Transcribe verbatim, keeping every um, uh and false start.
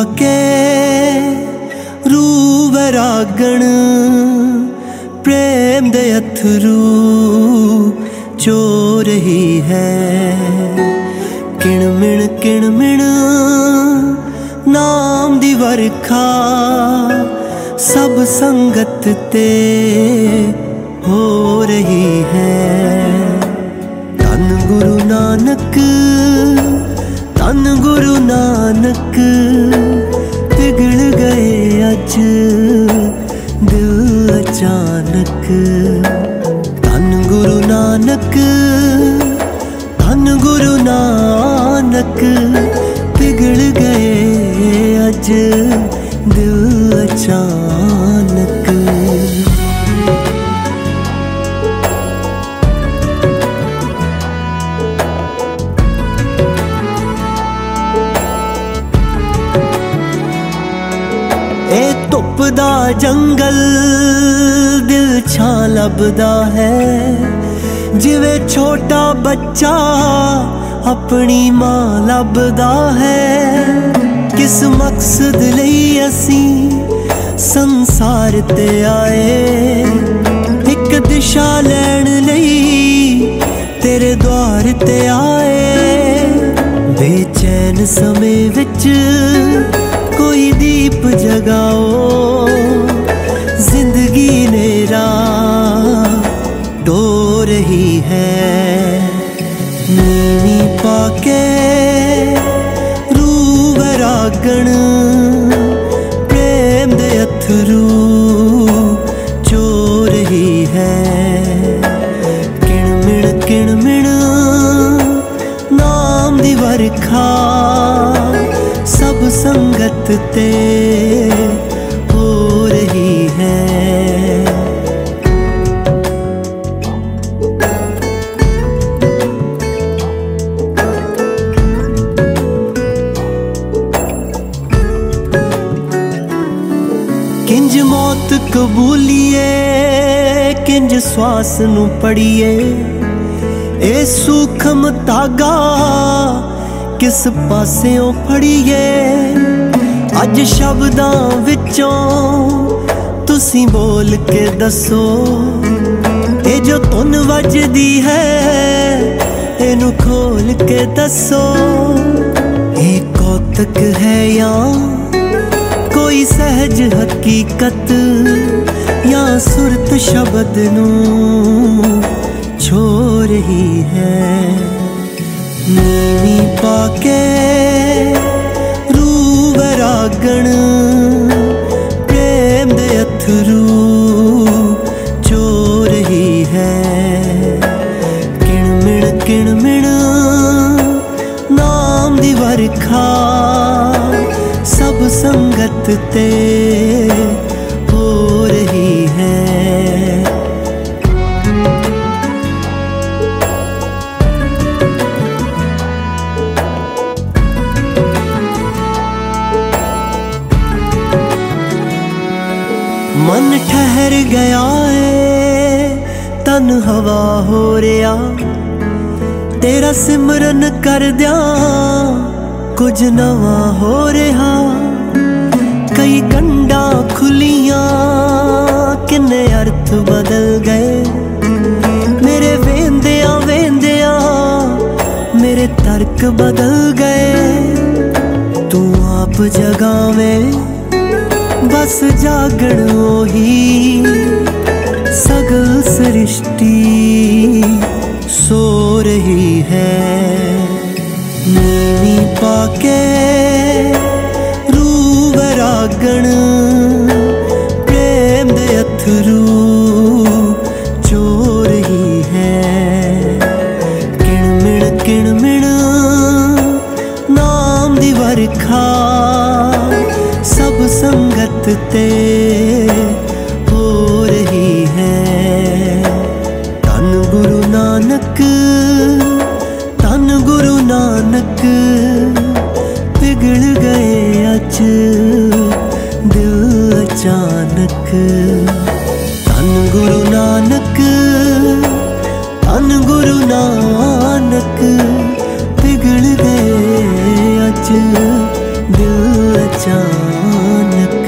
पाके रूह वैरागण प्रेम दे अथरू चो रही है। किणमिण किणमिण नाम दी वरखा सब संगत ते हो रही है। धन गुरु नानक धन गुरु नानक पिघल गए अज दिल अचानक। धन गुरु नानक धन गुरु नानक पिघल गए अज दिल अचानक। ए धुप दा जंगल दिल छां लभदा है। जिवे छोटा बच्चा अपनी मां लभदा है। किस मकसद लई असी संसार ते आए। एक दिशा लैण लई तेरे द्वार ते आए। बेचैन समय विच कोई दीप जगाओ। जिंदगी ने राह ढो रही है। नीवी पाके रूह वैरागण प्रेम दे अथरू चो रही है। किणमिण किणमिण नाम दी वरखा सब संगत ते हो रही है। किंज मौत कबूलीए किंज श्वास नू पड़िए। ए सूखम धागा किस पासेओं फड़िए। अज शब्दां विचों तुसी बोल के दसो। ए जो धुन वजदी है इनू खोल के दसो। ए कौतक है या कोई सहज हकीकत या सुरत शब्द नू छो रही है। नीवी पाके रूह वैरागण प्रेम दे अथरू चो रही है। किणमिण किणमिण नाम दी वरखा सब संगत ते हो रही है। मन ठहर गया है तन हवा हो रहा। तेरा सिमरन कर दिया कुछ नवा हो रहा। कई कंडा खुलियां किन्ने अर्थ बदल गए। मेरे वेंदिया वेंदिया मेरे तर्क बदल गए। तू आप जगावे बस जागण ओही सगल सृष्टि सो रही है। नीवी पाके रूह वैरागण प्रेम दे अथरू चो रही है। किणमिण किणमिण नाम दी वरखा सब संगत ते हो रही है। धन गुरु नानक धन गुरु नानक पिघल गए अज दिल अचानक। धन गुरु नानक धन गुरु नानक पिघल गए अज दिल पहचान